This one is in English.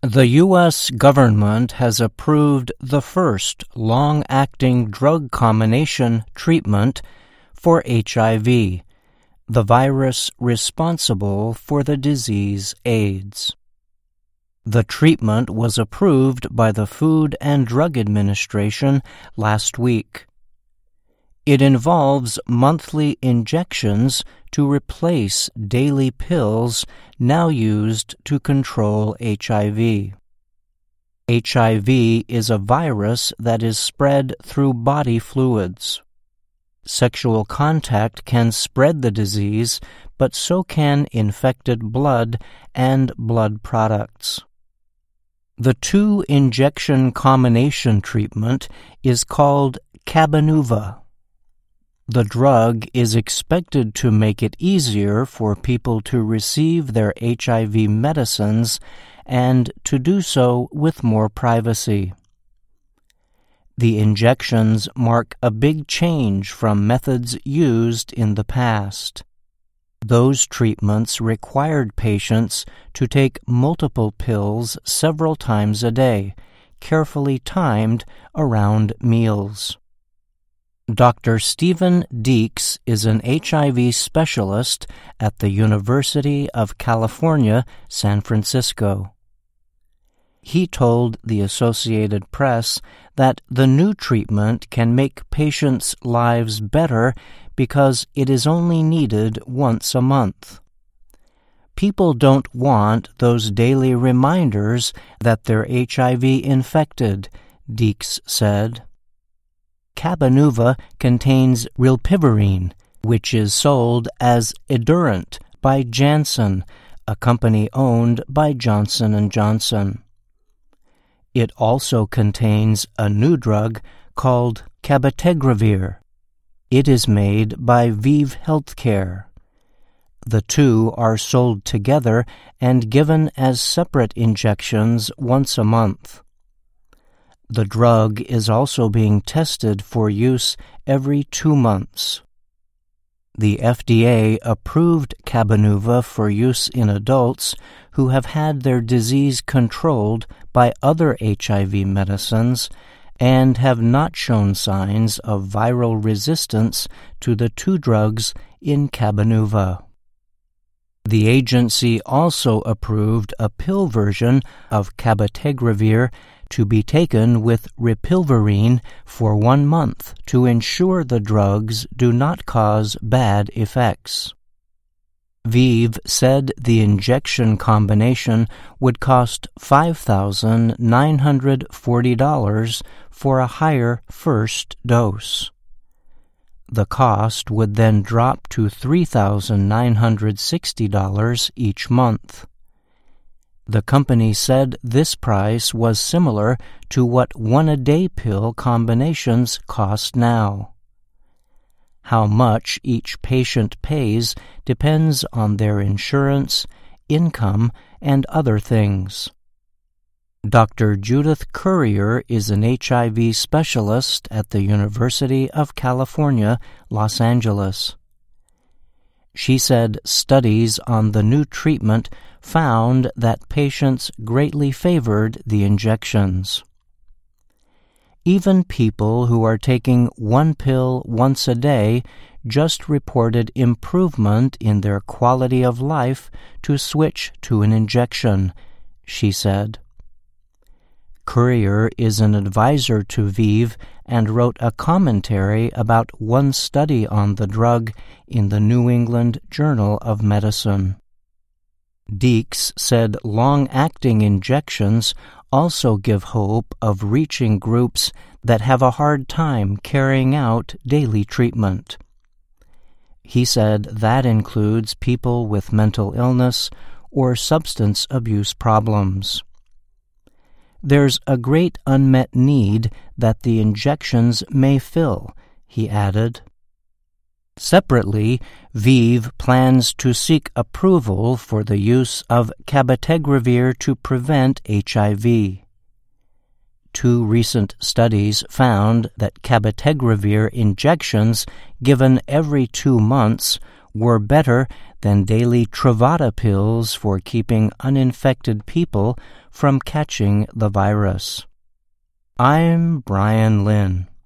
The U.S. government has approved the first long-acting drug combination treatment for HIV, the virus responsible for the disease AIDS. The treatment was approved by the Food and Drug Administration last week. It involves monthly injections to replace daily pills now used to control HIV. HIV is a virus that is spread through body fluids. Sexual contact can spread the disease, but so can infected blood and blood products. The two-injection combination treatment is called Cabenuva. The drug is expected to make it easier for people to receive their HIV medicines and to do so with more privacy. The injections mark a big change from methods used in the past. Those treatments required patients to take multiple pills several times a day, carefully timed around meals. Dr. Stephen Deeks is an HIV specialist at the University of California, San Francisco. He told the Associated Press that the new treatment can make patients' lives better because it is only needed once a month. People don't want those daily reminders that they're HIV infected, Deeks said. Cabenuva contains rilpivirine, which is sold as Edurant by Janssen, a company owned by Johnson & Johnson. It also contains a new drug called cabotegravir. It is made by ViiV Healthcare. The two are sold together and given as separate injections once a month. The drug is also being tested for use every 2 months. The FDA approved Cabenuva for use in adults who have had their disease controlled by other HIV medicines and have not shown signs of viral resistance to the two drugs in Cabenuva. The agency also approved a pill version of cabotegravir to be taken with rilpivirine for 1 month to ensure the drugs do not cause bad effects. ViiV said the injection combination would cost $5,940 for a higher first dose. The cost would then drop to $3,960 each month. The company said this price was similar to what one-a-day pill combinations cost now. How much each patient pays depends on their insurance, income, and other things. Dr. Judith Currier is an HIV specialist at the University of California, Los Angeles. She said studies on the new treatment found that patients greatly favored the injections. Even people who are taking one pill once a day just reported improvement in their quality of life to switch to an injection, she said. Currier is an advisor to ViiV and wrote a commentary about one study on the drug in the New England Journal of Medicine. Deeks said long-acting injections also give hope of reaching groups that have a hard time carrying out daily treatment. He said that includes people with mental illness or substance abuse problems. There's a great unmet need that the injections may fill, he added. Separately, ViiV plans to seek approval for the use of cabotegravir to prevent HIV. 2 recent studies found that cabotegravir injections given every 2 months were better than daily Truvada pills for keeping uninfected people from catching the virus. I'm Brian Lynn.